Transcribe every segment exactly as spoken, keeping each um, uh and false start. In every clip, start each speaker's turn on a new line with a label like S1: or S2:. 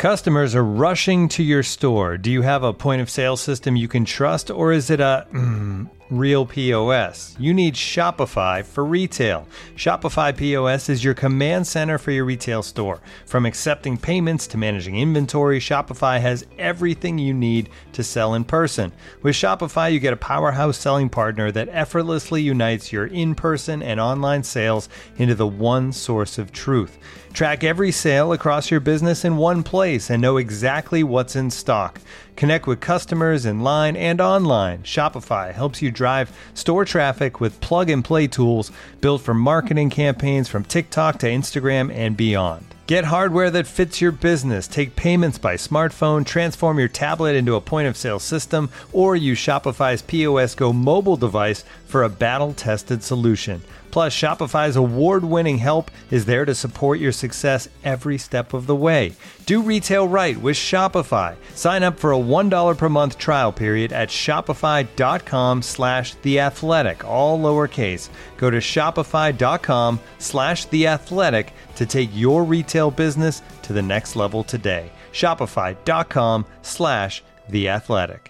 S1: Customers are rushing to your store. Do you have a point of sale system you can trust, or is it a mm, real P O S? You need Shopify for retail. Shopify P O S is your command center for your retail store. From accepting payments to managing inventory, Shopify has everything you need to sell in person. With Shopify, you get a powerhouse selling partner that effortlessly unites your in-person and online sales into the one source of truth. Track every sale across your business in one place and know exactly what's in stock. Connect with customers in line and online. Shopify helps you drive store traffic with plug-and-play tools built for marketing campaigns from TikTok to Instagram and beyond. Get hardware that fits your business. Take payments by smartphone, transform your tablet into a point-of-sale system, or use Shopify's P O S Go mobile device for a battle-tested solution. Plus, Shopify's award-winning help is there to support your success every step of the way. Do retail right with Shopify. Sign up for a one dollar per month trial period at shopify.com slash theathletic, all lowercase. Go to shopify.com slash theathletic to take your retail business to the next level today. Shopify.com slash theathletic.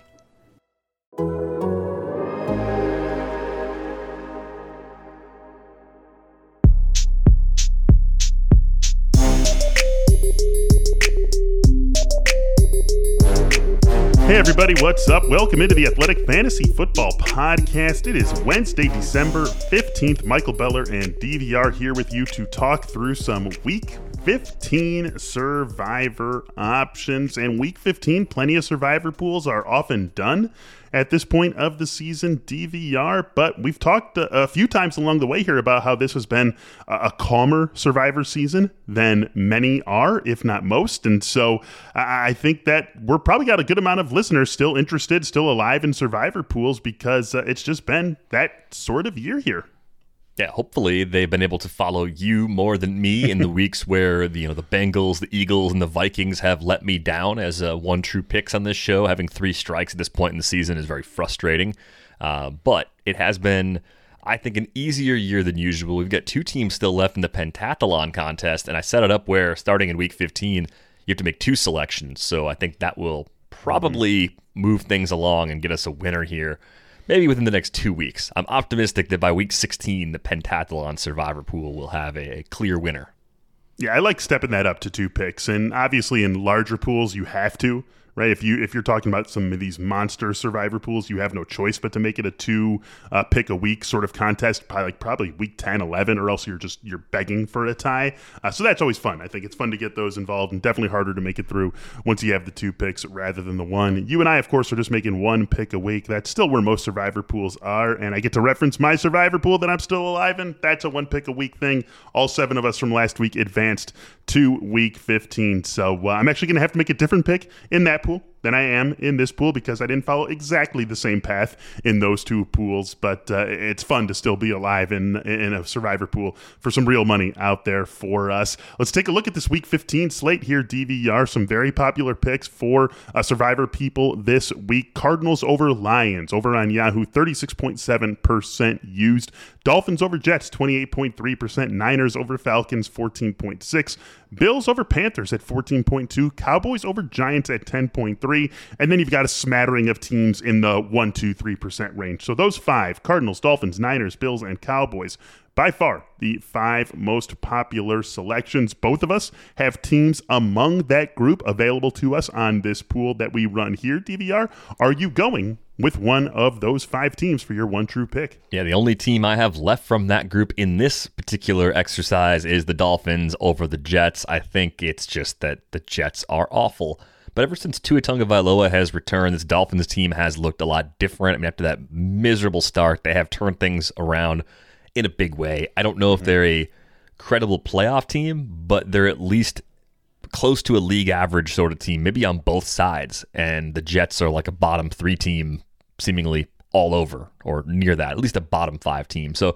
S2: Hey everybody, what's up? Welcome into the Athletic Fantasy Football Podcast. It is Wednesday, December fifteenth. Michael Beller and D V R here with you to talk through some Week fifteen Survivor options. And Week fifteen, plenty of Survivor pools are often done at this point of the season, D V R, but we've talked a, a few times along the way here about how this has been a, a calmer Survivor season than many are, if not most, and so I, I think that we're probably got a good amount of listeners still interested, still alive in Survivor pools because uh, it's just been that sort of year here.
S3: Yeah, hopefully they've been able to follow you more than me in the weeks where the, you know, the Bengals, the Eagles, and the Vikings have let me down as uh, one true picks on this show. Having three strikes at this point in the season is very frustrating. Uh, but it has been, I think, an easier year than usual. We've got two teams still left in the pentathlon contest, and I set it up where starting in week fifteen, you have to make two selections. So I think that will probably mm-hmm. move things along and get us a winner here. Maybe within the next two weeks. I'm optimistic that by week sixteen, the pentathlon Survivor pool will have a, a clear winner.
S2: Yeah, I like stepping that up to two picks. And obviously in larger pools, you have to, right? If, you, if you're talking about some of these monster Survivor pools, you have no choice but to make it a two uh, pick a week sort of contest, by like probably week ten, eleven, or else you're just you're begging for a tie. Uh, so that's always fun. I think it's fun to get those involved and definitely harder to make it through once you have the two picks rather than the one. You and I, of course, are just making one pick a week. That's still where most Survivor pools are, and I get to reference my Survivor pool that I'm still alive in. That's a one pick a week thing. All seven of us from last week advanced to week fifteen. So uh, I'm actually going to have to make a different pick in that pool than I am in this pool because I didn't follow exactly the same path in those two pools, but uh, it's fun to still be alive in in a Survivor pool for some real money out there for us. Let's take a look at this week fifteen slate here, D V R. Some very popular picks for uh, Survivor people this week. Cardinals over Lions over on Yahoo, thirty-six point seven percent used. Dolphins over Jets, twenty-eight point three percent. Niners over Falcons, fourteen point six. Bills over Panthers at fourteen point two. Cowboys over Giants at ten point three. And then you've got a smattering of teams in the one, two, three percent range. So those five, Cardinals, Dolphins, Niners, Bills, and Cowboys, by far the five most popular selections. Both of us have teams among that group available to us on this pool that we run here, D V R. Are you going with one of those five teams for your one true pick?
S3: Yeah, the only team I have left from that group in this particular exercise is the Dolphins over the Jets. I think it's just that the Jets are awful. But ever since Tua Tagovailoa has returned, this Dolphins team has looked a lot different. I mean, after that miserable start, they have turned things around in a big way. I don't know if they're a credible playoff team, but they're at least close to a league average sort of team, maybe on both sides. And the Jets are like a bottom three team, seemingly all over, or near that, at least a bottom five team. So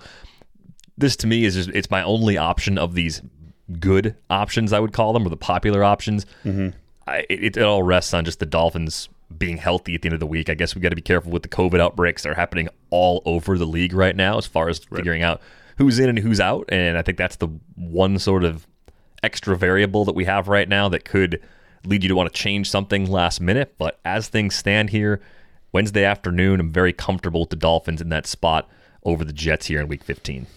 S3: this to me is just, it's my only option of these good options, I would call them, or the popular options. Mm-hmm. I, it, it all rests on just the Dolphins being healthy at the end of the week. I guess we got to be careful with the COVID outbreaks that are happening all over the league right now as far as right. figuring out who's in and who's out. And I think that's the one sort of extra variable that we have right now that could lead you to want to change something last minute. But as things stand here, Wednesday afternoon, I'm very comfortable with the Dolphins in that spot over the Jets here in Week fifteen.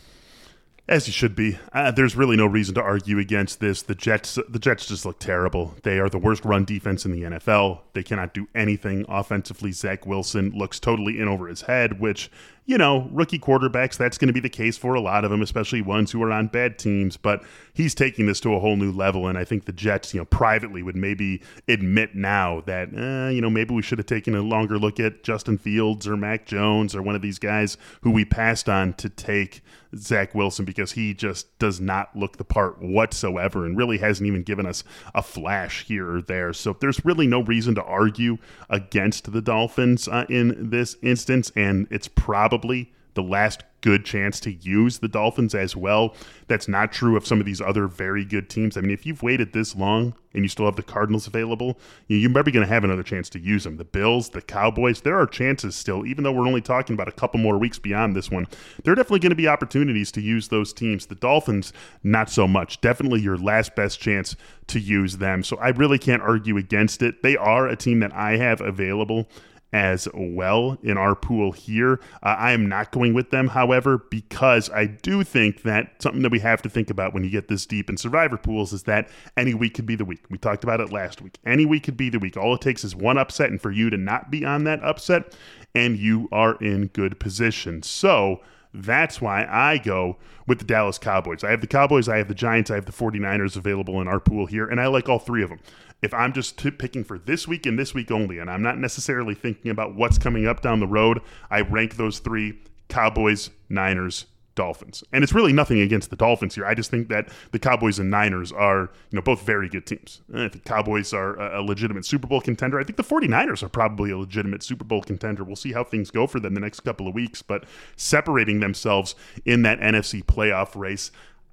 S2: As you should be. Uh, there's really no reason to argue against this. The Jets the Jets just look terrible. They are the worst run defense in the N F L. They cannot do anything offensively. Zach Wilson looks totally in over his head, which, you know, rookie quarterbacks, that's going to be the case for a lot of them, especially ones who are on bad teams. But he's taking this to a whole new level, and I think the Jets, you know, privately would maybe admit now that, eh, you know, maybe we should have taken a longer look at Justin Fields or Mac Jones or one of these guys who we passed on to take Zach Wilson, because he just does not look the part whatsoever and really hasn't even given us a flash here or there. So there's really no reason to argue against the Dolphins uh, in this instance, and it's probably the last good chance to use the Dolphins as well. That's not true of some of these other very good teams. I mean, if you've waited this long and you still have the Cardinals available, you're probably going to have another chance to use them. The Bills, the Cowboys, there are chances still, even though we're only talking about a couple more weeks beyond this one. There are definitely going to be opportunities to use those teams. The Dolphins, not so much. Definitely your last best chance to use them. So I really can't argue against it. They are a team that I have available as well in our pool here. Uh, I am not going with them, however, because I do think that something that we have to think about when you get this deep in survivor pools is that any week could be the week. We talked about it last week. Any week could be the week. All it takes is one upset, and for you to not be on that upset, and you are in good position. So that's why I go with the Dallas Cowboys. I have the Cowboys, I have the Giants, I have the forty-niners available in our pool here, and I like all three of them. If I'm just t- picking for this week and this week only, and I'm not necessarily thinking about what's coming up down the road, I rank those three: Cowboys, Niners, Dolphins. And it's really nothing against the Dolphins here. I just think that the Cowboys and Niners are, you know, both very good teams. I think the Cowboys are a legitimate Super Bowl contender. I think the forty-niners are probably a legitimate Super Bowl contender. We'll see how things go for them the next couple of weeks, but separating themselves in that N F C playoff race,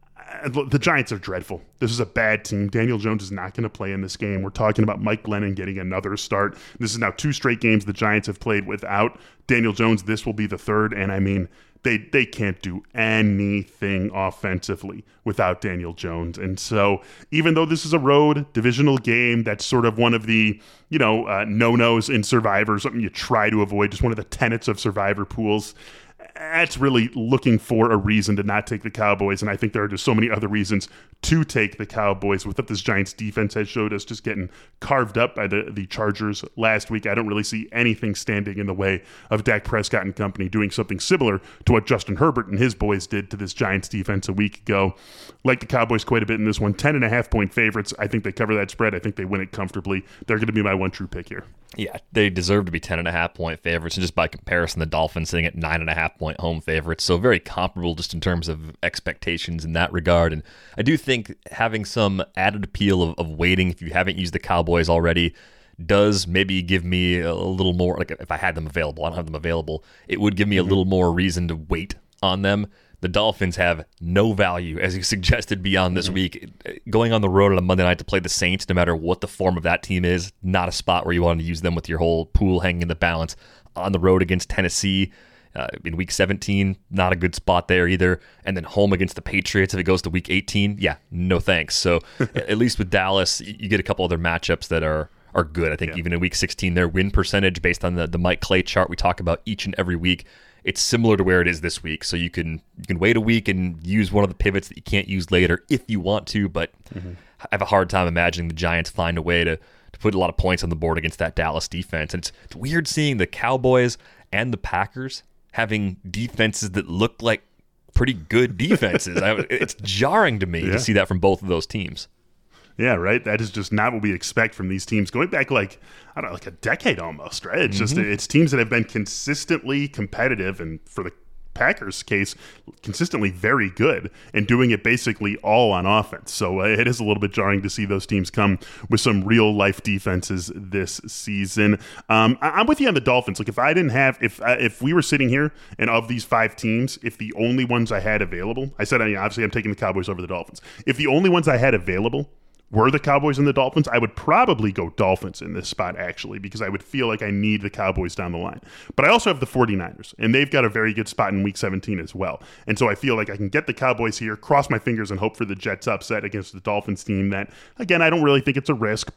S2: the Giants are dreadful. This is a bad team. Daniel Jones is not going to play in this game. We're talking about Mike Glennon getting another start. This is now two straight games the Giants have played without Daniel Jones. This will be the third, and I mean, they they can't do anything offensively without Daniel Jones. And so even though this is a road divisional game, that's sort of one of the, you know, uh, no-nos in Survivor, something you try to avoid, just one of the tenets of Survivor pools. That's really looking for a reason to not take the Cowboys, and I think there are just so many other reasons to take the Cowboys. With what this Giants defense has showed us, just getting carved up by the, the Chargers last week, I don't really see anything standing in the way of Dak Prescott and company doing something similar to what Justin Herbert and his boys did to this Giants defense a week ago. Like the Cowboys quite a bit in this one. ten and a half point favorites. I think they cover that spread. I think they win it comfortably. They're going to be my one true pick here.
S3: Yeah, they deserve to be ten and a half point favorites, and just by comparison, the Dolphins sitting at nine and a half point home favorites, so very comparable just in terms of expectations in that regard. And I do think having some added appeal of, of waiting, if you haven't used the Cowboys already, does maybe give me a little more, like if I had them available, I don't have them available, it would give me a little more reason to wait on them. The Dolphins have no value, as you suggested, beyond this mm-hmm. week. Going on the road on a Monday night to play the Saints, no matter what the form of that team is, not a spot where you want to use them with your whole pool hanging in the balance. On the road against Tennessee uh, in Week seventeen, not a good spot there either. And then home against the Patriots if it goes to Week eighteen, yeah, no thanks. So at least with Dallas, you get a couple other matchups that are are good. I think yeah. even in Week sixteen, their win percentage based on the, the Mike Clay chart we talk about each and every week, it's similar to where it is this week. So you can you can wait a week and use one of the pivots that you can't use later if you want to, but mm-hmm. I have a hard time imagining the Giants find a way to, to put a lot of points on the board against that Dallas defense. And it's, it's weird seeing the Cowboys and the Packers having defenses that look like pretty good defenses. I, it's jarring to me yeah. to see that from both of those teams.
S2: Yeah, right. That is just not what we expect from these teams going back like, I don't know, like a decade almost, right? It's mm-hmm. just, it's teams that have been consistently competitive, and for the Packers case, consistently very good, and doing it basically all on offense. So uh, it is a little bit jarring to see those teams come with some real life defenses this season. Um, I- I'm with you on the Dolphins. Like if I didn't have, if uh, if we were sitting here and of these five teams, if the only ones I had available, I said, I mean, obviously I'm taking the Cowboys over the Dolphins. If the only ones I had available were the Cowboys and the Dolphins, I would probably go Dolphins in this spot, actually, because I would feel like I need the Cowboys down the line. But I also have the forty-niners, and they've got a very good spot in Week seventeen as well. And so I feel like I can get the Cowboys here, cross my fingers, and hope for the Jets upset against the Dolphins team that, again, I don't really think it's a risk, but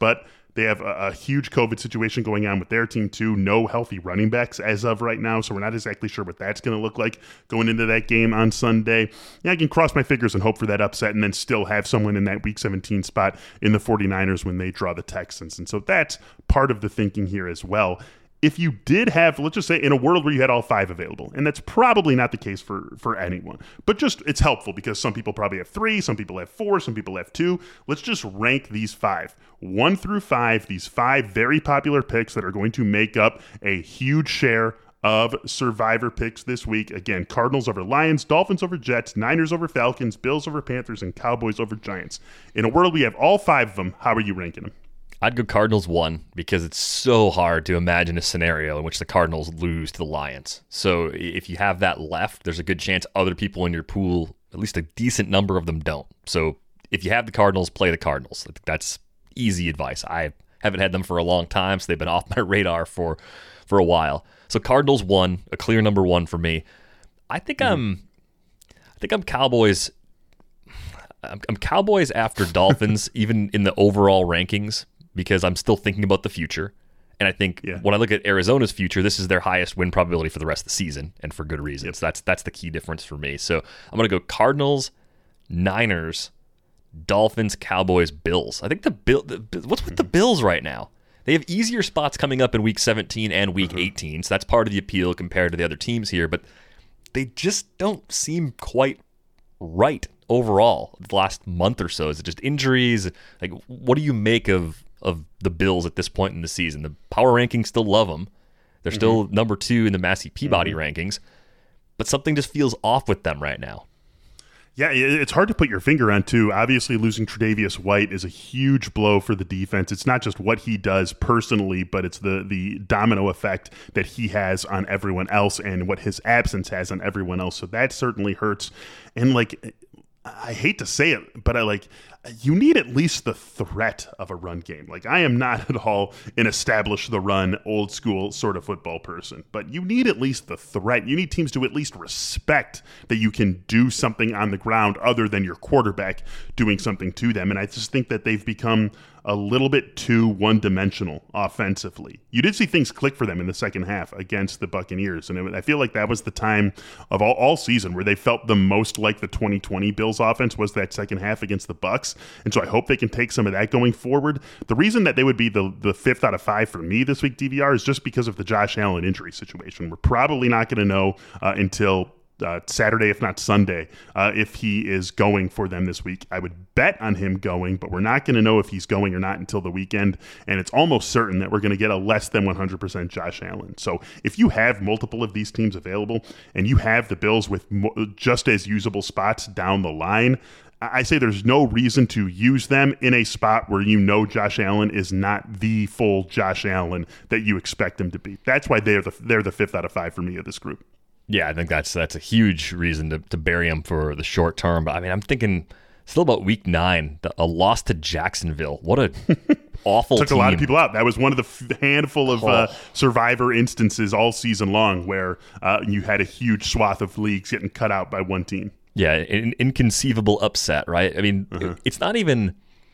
S2: They have a, a huge COVID situation going on with their team too. No healthy running backs as of right now, so we're not exactly sure what that's going to look like going into that game on Sunday. Yeah, I can cross my fingers and hope for that upset and then still have someone in that week seventeen spot in the 49ers when they draw the Texans. And so that's part of the thinking here as well. If you did have, let's just say in a world where you had all five available, and that's probably not the case for, for anyone, but just it's helpful because some people probably have three, some people have four, some people have two. Let's just rank these five, one through five, these five very popular picks that are going to make up a huge share of survivor picks this week. Again, Cardinals over Lions, Dolphins over Jets, Niners over Falcons, Bills over Panthers, and Cowboys over Giants. In a world we have all five of them, how are you ranking them?
S3: I'd go Cardinals one because it's so hard to imagine a scenario in which the Cardinals lose to the Lions. So if you have that left, there's a good chance other people in your pool, at least a decent number of them, don't. So if you have the Cardinals, play the Cardinals. I think that's easy advice. I haven't had them for a long time, so they've been off my radar for, for a while. So Cardinals one, a clear number one for me. I think mm-hmm. I'm I think I'm Cowboys I'm, I'm Cowboys after Dolphins, even in the overall rankings, because I'm still thinking about the future. And I think yeah. when I look at Arizona's future, this is their highest win probability for the rest of the season, and for good reasons. Yep. That's that's the key difference for me. So I'm going to go Cardinals, Niners, Dolphins, Cowboys, Bills. I think the Bill. The, what's with the Bills right now? They have easier spots coming up in Week seventeen and Week mm-hmm. eighteen, so that's part of the appeal compared to the other teams here. But they just don't seem quite right overall the last month or so. Is it just injuries? Like, what do you make of of the Bills at this point in the season? The power rankings still love them. They're mm-hmm. still number two in the Massey Peabody mm-hmm. rankings, but something just feels off with them right now.
S2: Yeah, it's hard to put your finger on, too. Obviously, losing Tre'Davious White is a huge blow for the defense. It's not just what he does personally, but it's the the domino effect that he has on everyone else and what his absence has on everyone else. So that certainly hurts. And, like, I hate to say it, but I like you need at least the threat of a run game. Like, I am not at all an establish the run, old school sort of football person, but you need at least the threat. You need teams to at least respect that you can do something on the ground other than your quarterback doing something to them. And I just think that they've become a little bit too one-dimensional offensively. You did see things click for them in the second half against the Buccaneers, and it, I feel like that was the time of all, all season where they felt the most like the twenty twenty Bills offense was that second half against the Bucs, and so I hope they can take some of that going forward. The reason that they would be the, the fifth out of five for me this week, D V R, is just because of the Josh Allen injury situation. We're probably not going to know uh, until Uh, Saturday, if not Sunday, uh, if he is going for them this week. I would bet on him going, but we're not going to know if he's going or not until the weekend, and it's almost certain that we're going to get a less than one hundred percent Josh Allen. So if you have multiple of these teams available and you have the Bills with mo- just as usable spots down the line, I say there's no reason to use them in a spot where you know Josh Allen is not the full Josh Allen that you expect him to be. That's why they're the they're the fifth out of five for me of this group.
S3: Yeah, I think that's that's a huge reason to, to bury him for the short term. But I mean, I'm thinking still about week nine, the, a loss to Jacksonville. What a awful
S2: Took
S3: team.
S2: a lot of people out. That was one of the f- handful of oh. uh, survivor instances all season long where uh, you had a huge swath of leagues getting cut out by one team.
S3: Yeah, an inconceivable upset, right? I mean, uh-huh. it, it's not even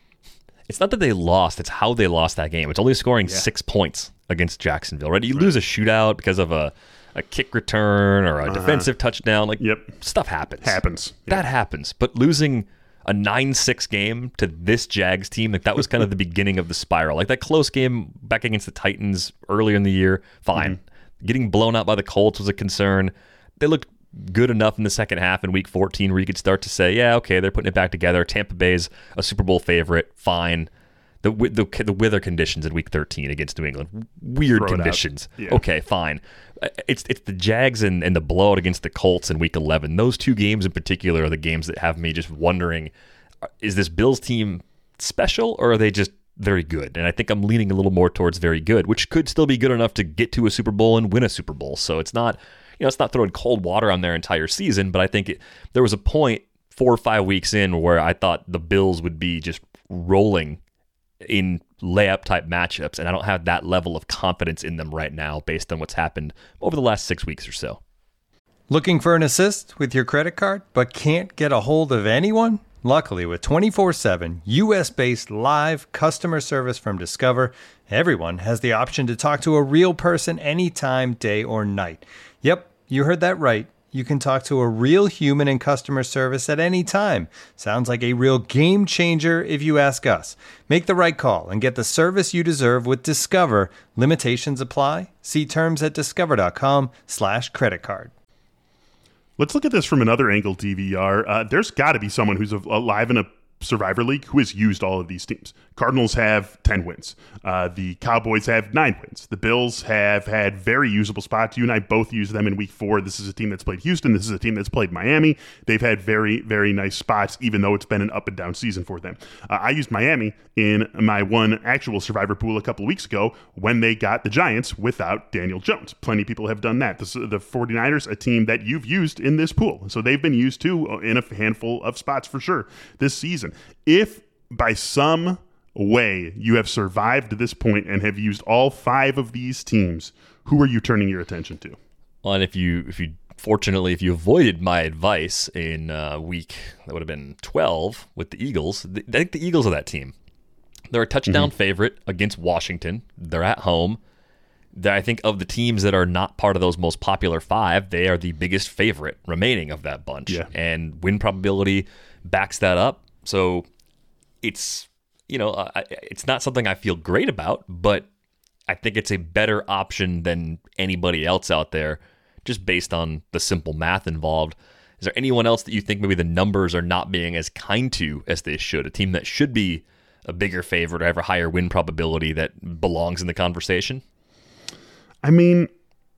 S3: – it's not that they lost. It's how they lost that game. It's only scoring yeah. six points against Jacksonville, right? You right. lose a shootout because of a – a kick return or a uh-huh. defensive touchdown, like
S2: yep.
S3: stuff happens.
S2: Happens.
S3: That yep. happens. But losing a nine six game to this Jags team, like that was kind of the beginning of the spiral. Like that close game back against the Titans earlier in the year, fine. Mm-hmm. Getting blown out by the Colts was a concern. They looked good enough in the second half in week fourteen where you could start to say, yeah, okay, they're putting it back together. Tampa Bay's a Super Bowl favorite, fine. The, the the weather conditions in week thirteen against New England, weird Throw conditions. Yeah. Okay, fine. It's it's the Jags and, and the blowout against the Colts in week eleven. Those two games in particular are the games that have me just wondering, is this Bills team special or are they just very good? And I think I'm leaning a little more towards very good, which could still be good enough to get to a Super Bowl and win a Super Bowl. So it's not, you know, it's not throwing cold water on their entire season, but I think it, there was a point four or five weeks in where I thought the Bills would be just rolling in layup type matchups, and I don't have that level of confidence in them right now based on what's happened over the last six weeks or so.
S1: Looking for an assist with your credit card but can't get a hold of anyone? Luckily, with twenty-four seven U S-based live customer service from Discover, everyone has the option to talk to a real person anytime, day or night. Yep, you heard that right. You can talk to a real human in customer service at any time. Sounds like a real game changer if you ask us. Make the right call and get the service you deserve with Discover. Limitations apply. See terms at discover.com slash credit card.
S2: Let's look at this from another angle, D V R. Uh, there's got to be someone who's alive in a Survivor League who has used all of these teams. Cardinals have ten wins. Uh, the Cowboys have nine wins. The Bills have had very usable spots. You and I both used them in week four. This is a team that's played Houston. This is a team that's played Miami. They've had very, very nice spots, even though it's been an up and down season for them. Uh, I used Miami in my one actual Survivor pool a couple of weeks ago when they got the Giants without Daniel Jones. Plenty of people have done that. This, the 49ers, a team that you've used in this pool. So they've been used too in a handful of spots for sure this season. If by some way you have survived to this point and have used all five of these teams, who are you turning your attention to?
S3: Well, and if you, if you, fortunately, if you avoided my advice in uh, week, that would have been twelve with the Eagles, I think the Eagles are that team. They're a touchdown mm-hmm. favorite against Washington. They're at home. They're, I think of the teams that are not part of those most popular five, they are the biggest favorite remaining of that bunch.
S2: Yeah.
S3: And win probability backs that up. So it's, you know, uh, it's not something I feel great about, but I think it's a better option than anybody else out there, just based on the simple math involved. Is there anyone else that you think maybe the numbers are not being as kind to as they should? A team that should be a bigger favorite or have a higher win probability that belongs in the conversation?
S2: I mean,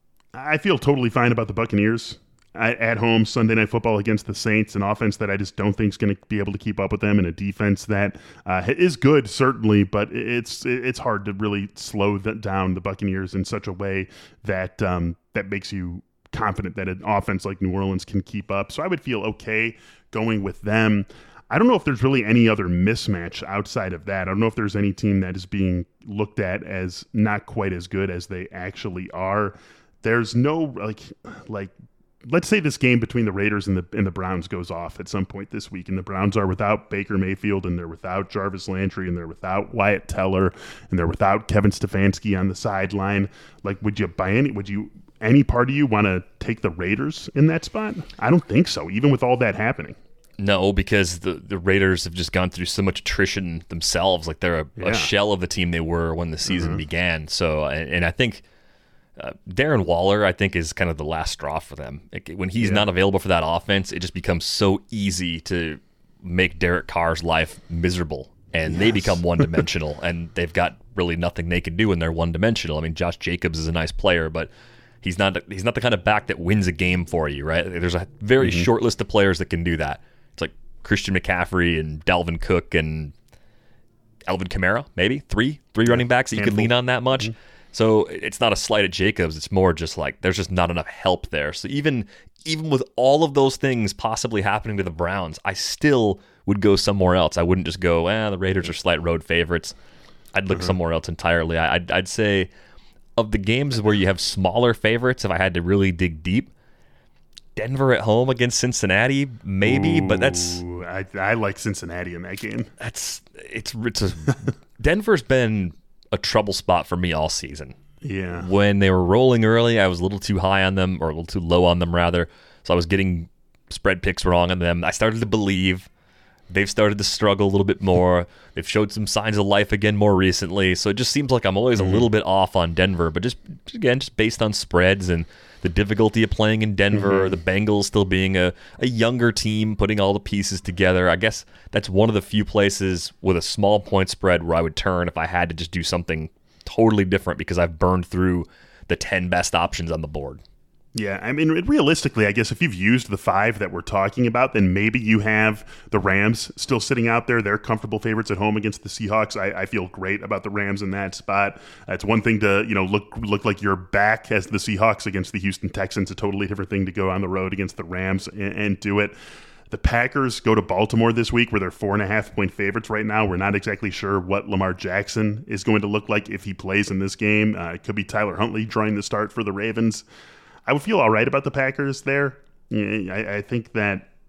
S2: I feel totally fine about the Buccaneers. At home, Sunday Night Football against the Saints, an offense that I just don't think is going to be able to keep up with them, and a defense that uh, is good, certainly, but it's it's hard to really slow that down the Buccaneers in such a way that um, that makes you confident that an offense like New Orleans can keep up. So I would feel okay going with them. I don't know if there's really any other mismatch outside of that. I don't know if there's any team that is being looked at as not quite as good as they actually are. There's no like like. Let's say this game between the Raiders and the and the Browns goes off at some point this week, and the Browns are without Baker Mayfield, and they're without Jarvis Landry, and they're without Wyatt Teller, and they're without Kevin Stefanski on the sideline. Like, would you by any would you any part of you want to take the Raiders in that spot? I don't think so, even with all that happening.
S3: No, because the, the Raiders have just gone through so much attrition themselves. Like, they're a, yeah. a shell of the team they were when the season mm-hmm. began. So, and, and I think Uh, Darren Waller, I think, is kind of the last straw for them. Like, when he's yeah. not available for that offense, it just becomes so easy to make Derek Carr's life miserable, and yes. they become one-dimensional, and they've got really nothing they can do when they're one-dimensional. I mean, Josh Jacobs is a nice player, but he's not he's not the kind of back that wins a game for you, right? There's a very mm-hmm. short list of players that can do that. It's like Christian McCaffrey and Dalvin Cook and Alvin Kamara, maybe three three yeah. running backs that you Handful. Can lean on that much. Mm-hmm. So it's not a slight at Jacobs. It's more just like there's just not enough help there. So even even with all of those things possibly happening to the Browns, I still would go somewhere else. I wouldn't just go, eh, the Raiders are slight road favorites. I'd look mm-hmm. somewhere else entirely. I, I'd, I'd say of the games where you have smaller favorites, if I had to really dig deep, Denver at home against Cincinnati, maybe,
S2: Ooh,
S3: but that's
S2: I, I like Cincinnati in that game.
S3: That's it's it's a, Denver's been a trouble spot for me all season.
S2: Yeah.
S3: When they were rolling early, I was a little too high on them, or a little too low on them, rather. So I was getting spread picks wrong on them. I started to believe. They've started to struggle a little bit more. They've showed some signs of life again more recently. So it just seems like I'm always mm-hmm. a little bit off on Denver, but just, again, just based on spreads and the difficulty of playing in Denver, mm-hmm. the Bengals still being a, a younger team, putting all the pieces together. I guess that's one of the few places with a small point spread where I would turn if I had to just do something totally different because I've burned through the ten best options on the board.
S2: Yeah, I mean, realistically, I guess if you've used the five that we're talking about, then maybe you have the Rams still sitting out there. They're comfortable favorites at home against the Seahawks. I, I feel great about the Rams in that spot. Uh, it's one thing to, you know, look look like you're back as the Seahawks against the Houston Texans. A totally different thing to go on the road against the Rams and, and do it. The Packers go to Baltimore this week where they're four and a half point favorites right now. We're not exactly sure what Lamar Jackson is going to look like if he plays in this game. Uh, it could be Tyler Huntley drawing the start for the Ravens. I would feel all right about the Packers there. I, I think that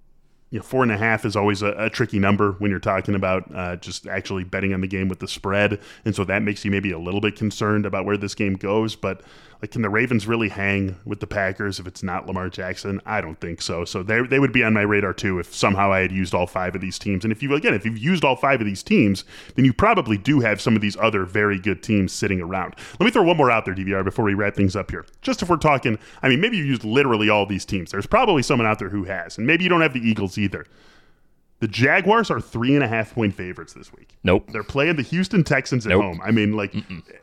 S2: you know, four and a half is always a, a tricky number when you're talking about uh, just actually betting on the game with the spread. And so that makes you maybe a little bit concerned about where this game goes. But like, can the Ravens really hang with the Packers if it's not Lamar Jackson? I don't think so. So they they would be on my radar too if somehow I had used all five of these teams. And if you, again, if you've used all five of these teams, then you probably do have some of these other very good teams sitting around. Let me throw one more out there, D V R, before we wrap things up here. Just if we're talking, I mean, maybe you used literally all these teams. There's probably someone out there who has. And maybe you don't have the Eagles either. The Jaguars are three and a half point favorites this week.
S3: Nope.
S2: They're playing the Houston Texans at
S3: Nope.
S2: home. I mean, like,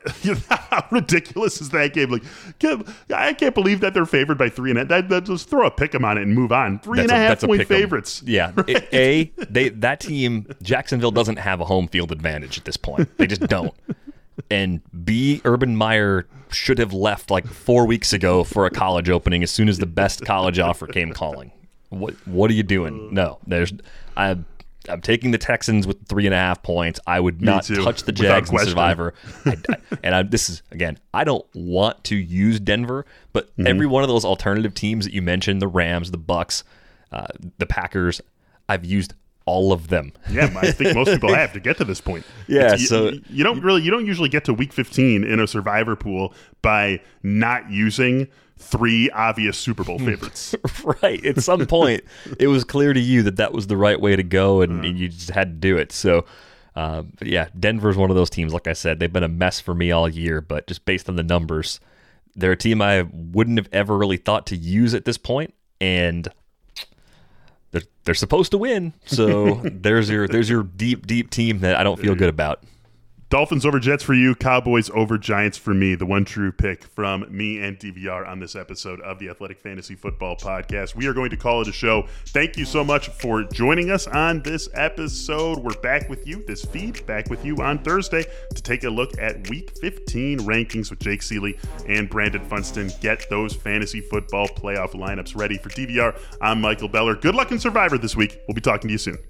S2: how ridiculous is that game? Like, can't, I can't believe that they're favored by three and a half. That, that, just throw a pick 'em on it and move on. Three
S3: That's
S2: and a,
S3: a-
S2: half
S3: that's a
S2: point
S3: pick 'em.
S2: favorites.
S3: Yeah.
S2: Right?
S3: A, they that team, Jacksonville doesn't have a home field advantage at this point. They just don't. And B, Urban Meyer should have left like four weeks ago for a college opening as soon as the best college offer came calling. What What are you doing? No, there's I. I'm taking the Texans with three and a half points. I would not
S2: too,
S3: touch the
S2: without
S3: Jags and
S2: question.
S3: Survivor. I, I, and I, this is, again, I don't want to use Denver, but mm-hmm. every one of those alternative teams that you mentioned, the Rams, the Bucks, uh, the Packers, I've used all of them.
S2: Yeah, I think most people have to get to this point.
S3: Yeah,
S2: It's-
S3: so
S2: you, you don't really, you don't usually get to week fifteen in a Survivor pool by not using three obvious Super Bowl favorites.
S3: right. At some point, it was clear to you that that was the right way to go, and, and you just had to do it. So, uh, but yeah, Denver's one of those teams. Like I said, they've been a mess for me all year, but just based on the numbers, they're a team I wouldn't have ever really thought to use at this point, and they're they're supposed to win. So there's your there's your deep deep team that I don't feel good about.
S2: Dolphins over Jets for you, Cowboys over Giants for me. The one true pick from me and D V R on this episode of the Athletic Fantasy Football Podcast. We are going to call it a show. Thank you so much for joining us on this episode. We're back with you, this feed, back with you on Thursday to take a look at Week fifteen rankings with Jake Seeley and Brandon Funston. Get those fantasy football playoff lineups ready. For D V R, I'm Michael Beller. Good luck in Survivor this week. We'll be talking to you soon.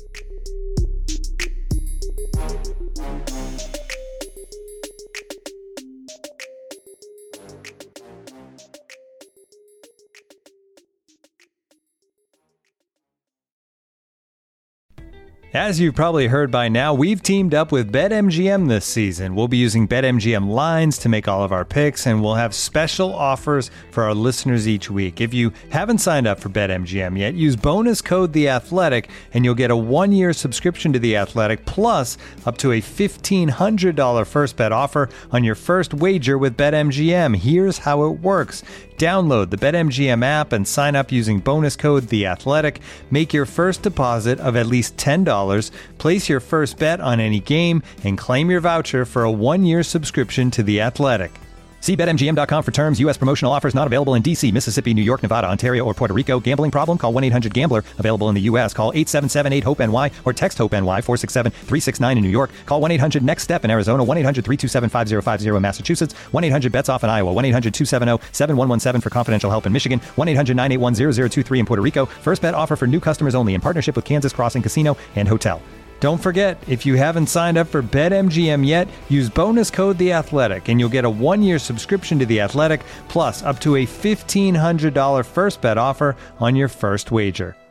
S1: As you've probably heard by now, we've teamed up with BetMGM this season. We'll be using BetMGM lines to make all of our picks, and we'll have special offers for our listeners each week. If you haven't signed up for BetMGM yet, use bonus code The Athletic, and you'll get a one-year subscription to The Athletic, plus up to a fifteen hundred dollars first bet offer on your first wager with BetMGM. Here's how it works. Download the BetMGM app and sign up using bonus code The Athletic. Make your first deposit of at least ten dollars, place your first bet on any game, and claim your voucher for a one-year subscription to The Athletic. See Bet M G M dot com for terms. U S promotional offers not available in D C, Mississippi, New York, Nevada, Ontario, or Puerto Rico. Gambling problem? Call one eight hundred gambler. Available in the U S. Call eight seven seven eight hope N Y or text HOPE-NY four six seven three six nine in New York. Call one eight hundred next step in Arizona. one eight hundred three two seven five zero five zero in Massachusetts. one eight hundred bets off in Iowa. one eight hundred two seven zero seven one one seven for confidential help in Michigan. one eight hundred nine eight one zero zero two three in Puerto Rico. First bet offer for new customers only in partnership with Kansas Crossing Casino and Hotel. Don't forget, if you haven't signed up for BetMGM yet, use bonus code The Athletic, and you'll get a one-year subscription to The Athletic, plus up to a fifteen hundred dollars first bet offer on your first wager.